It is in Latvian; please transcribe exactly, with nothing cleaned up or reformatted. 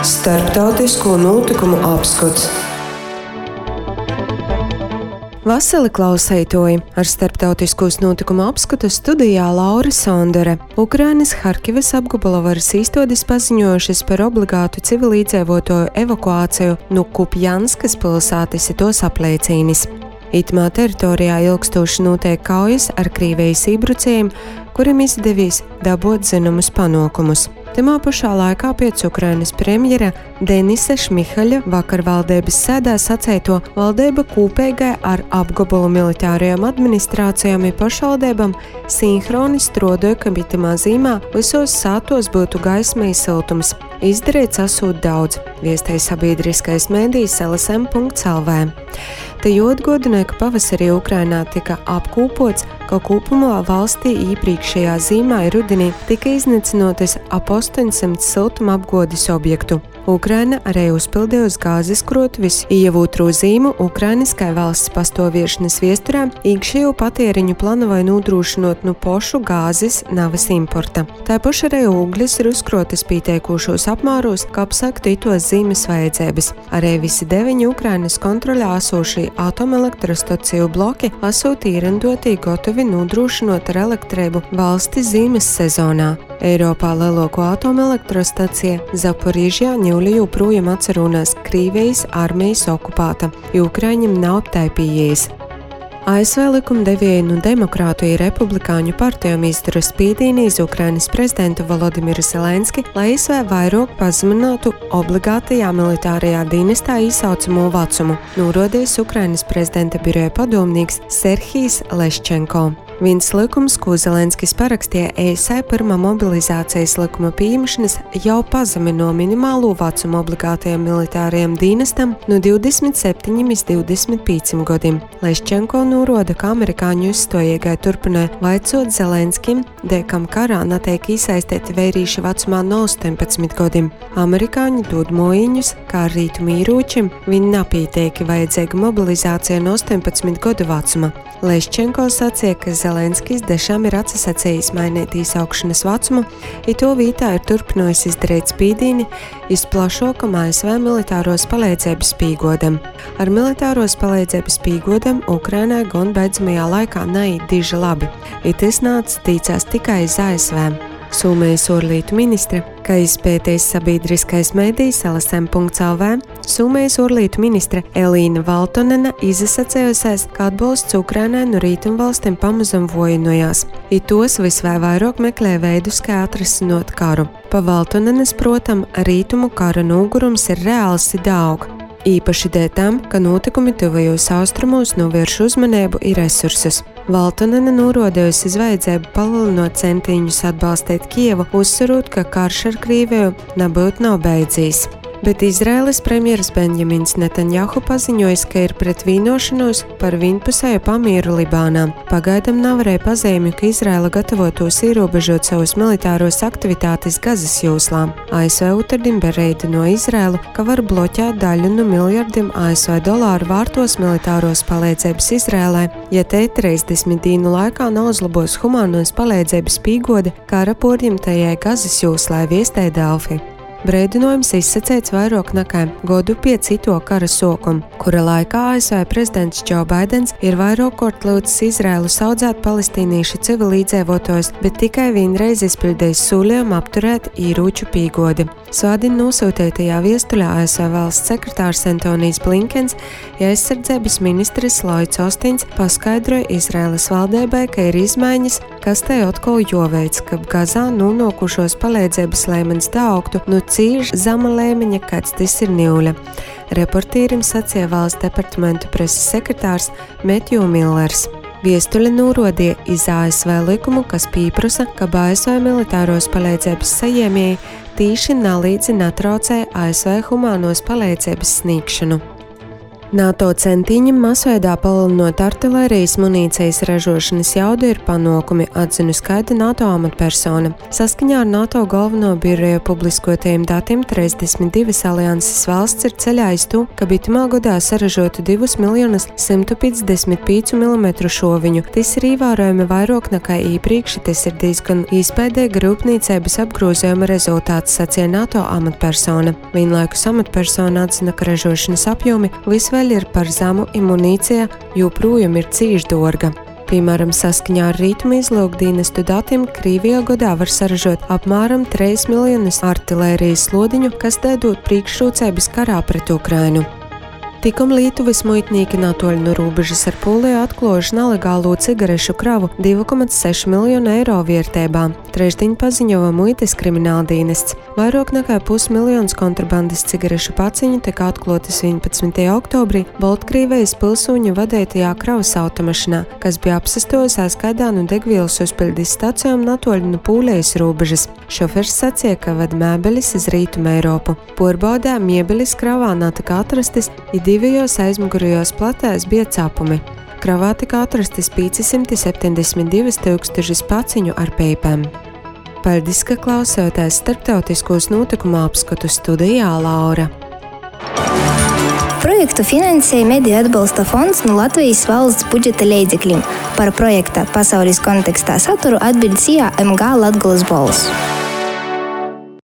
Starptautisko notikumu apskats. Vasali klausētoji, ar starptautiskos notikumu apskatu studijā Laura Sondere. Ukrainas Harkivas apgabala varas īstodis paziņojušas par obligātu civilīdzīvotāju evakuāciju no Kupjanskas pilsētas, tos apliecīnis. Itamā teritorijā ilgstoši notiek kaujas ar Krievijas ībrucējiem, kuriem izdevies dabūt zināmus panākumus. Tamā pašā laikā pēc Ukrainas premjera Denisa Šmihaļa vakar valdības sēdā sacēto valdība kopīgai ar apgabalu militārajām administrācijām un pašvaldībām sinhroni strādāja, ka itamā zīmā visos sātos būtu gaisma un siltums. Izdarīts esot daudz, viestai sabiedriskais mēdījis L S M punkts L V. Te atgādināja, ka pavasarī Ukrainā tika apkūpots, ka kopumā valstī iepriekšējā zīmā rudenī tika iznīcinotas ap astoņsimt siltuma apgādes objektu. Ukraina arī uzpildīja uz gāzes krotvis ievūtro zīmu Ukrainiskai valsts pastāviešanas viesturē, iekšējo patēriņu plānoja nodrošinot no pošu gāzes navas importa. Tāpaši arī uglis ir uzkrotas pieteikušos apmēros, kā apsaktu itos zīmes vajadzības. Arī visi deviņi Ukrainas kontrolē esošie atomelektrostaciju bloki esot īrendotī gatavi nodrošinot ar elektrību valsti zīmes sezonā. Eiropā lielāko atomelektrostaciju Zaporīžjā ņūli joprojām atcerunās Krievijas armijas okupāta, jo Ukraiņam nav tai pieejas. A S V likumdevēji no Demokrātu republikāņu partijām izdara spiedienu uz Ukrainas prezidentu Volodimiru Zelenski, lai A S V vairāk pazeminātu obligātajā militārajā dienestā īsaucamo vecumu, norādījis Ukrainas prezidenta biroja padomnieks Serhijs Leščenko. Viens likums, ko Zelenskis parakstīja E S A pirmā mobilizācijas likuma pieņemšanas, jau pazemino minimālo vecumu obligātajam militārajam dienestam no divdesmit septiņiem līdz divdesmit pieciem gadiem. Leščenko norāda, ka amerikāņu izstājīgai turpināja vaicot Zelenskim, dēļ karā netiek iesaistīti vērīši vecumā no astoņpadsmit gadiem. Amerikāņi dod mojiņus, kā ar rītumu ieročiem, viņi napīteiki vajadzīga mobilizācija no astoņpadsmit gadu vecuma. Leščenko sacīja, ka Zelenskis dešām ir atsasacījis mainīt īsaukšanas vecumu, i to vītā ir turpinājis izdarīt spīdīni iz plašākam A S V militāros palīdzības pīgodam. Ar militāros palīdzības pīgodam Ukrainai gan beidzamajā laikā neiet diži labi, i tas nāca tīcās tikai iz A S V. Somijas ārlietu ministre, kā izpētījis sabiedriskais mēdījis L S M punkts L V, Somijas ārlietu ministre Elīna Valtonena izsacējusies, ka atbalsts Ukrainai no rietumvalstīm pamazam vojinojās, i tos visvai vairāk meklē veidus, kā atrisinot karu. Pa Valtonenes, protam, rietumu kara nogurums ir reāls i daudz. Īpaši dēļ tam, ka notikumi tuvajos austrumos novērš uzmanību un resursus. Valtonene norādījusi uz vajadzību palielinot centiņus atbalstīt Kievu, uzsverot, ka karš ar Krieviju nebūtu nav beidzies. Bet Izraēlas premjeras Benjamins Netanjahu paziņojis, ka ir pret vienošanos par vienpusēju pamieru Libānā. Pagaidam nevarēja pazīmi, ka Izraēla gatavotos ierobežot savus militāros aktivitātes Gazas joslā. A S V otrdien bereida no Izraēlu, ka var bloķēt daļu no miljardiem A S V dolāru vārtos militāros palīdzības Izraēlai, ja te trīsdesmit dienu laikā nav uzlabos humānos palīdzības pīgode kara porņemtajai Gazas joslai, viestē Delfi. Brēdinojums izsacēts vairāk nekā godu pēc ito kara sokuma, kura laikā A S V prezidents Džo Baidens ir vairāk kārt lūdzis Izraēlu saudzēt palestīniešu civilīdzīvotājus, bet tikai vienreiz izpildījis solījumu apturēt īroču pīgodi. Svādien nosūtītajā viestuļā A S V valsts sekretārs Antonijs Blinkens ja aizsardzības ministrs Lloyds Ostins paskaidroja Izraēlas valdībai, ka ir izmaiņas, kas tai atkal joveic, ka Gazā nonākušos palīdzības līmenis daaugtu no cīž zama līmeņa, kāds tas ir Niuļa. Reportīrim sacīja valsts departamentu preses sekretārs Metju Millers. Viestuļi norādīja iz A S V likumu, kas pieprasa, ka A S V militāros palīdzības saņēmēji tīši nalīdzi netraucē A S V humānos palīdzības sniegšanu. NATO centiņi masveidā palielinot artilērijas munīcijas ražošanas jaudu ir panākumi, atzina skaidra NATO amatpersona. Saskaņā ar NATO galveno biroja publiskotajiem datiem trīsdesmit divas alianses valsts ir ceļā iz to, ka bitumā gadā saražotu divus miljonus simt piecdesmit pīcu milimetru šoviņu. Tas ir ievērojami vairāk nekā iepriekš, tas ir diezgan īspēdīga rūpniecības apgrozījuma rezultāts, sacīja NATO amatpersona. Vienlaikus amatpersona atzina, ka ražošanas apjomi visvēl ir par zemu, un munīcija joprojām ir cīši dārga. Piemēram, saskaņā ar Rietumu izlūkdienestu datiem Krievijā gadā var saražot apmēram trīs miljonus artilērijas slodiņu, kas dēdot priekšrocības karā pret Ukrainu. Tikam Lietuvas muitnieki natoļ no robežas ar Poliju atklājuši nelegālo cigarešu kravu divi komats seši miljonu eiro vērtībā. Trešdien paziņoja muitas krimināldienests. Vairāk nekā pusmiljons kontrabandas cigarešu paciņu tika atklātas vienpadsmitajā oktobrī Baltkrievijas pilsoņu vadītajā kravas automašīnā, kas bija apsastojis aizkaidānu degvielas uzpildes stacijām natoļ no Polijas robežas. Šofers sacīja, ka ved mēbeles iz Rietumu Eiropu. Porbaudē mēbeles kravā netika atrastas, divajos aizmugurējos platēs bija capumi. Kravā tika atrastas piecsimt septiņdesmit divi tūkstoši paciņu ar peipēm. Paldies, ka klausāties starptautiskos notikumu apskatu studijā Laura. Projektu finansēja Mediju atbalsta fonds no Latvijas valsts budžeta līdzekļiem. Par projekta pasaules kontekstā saturu atbildēja M G Latgoles balss.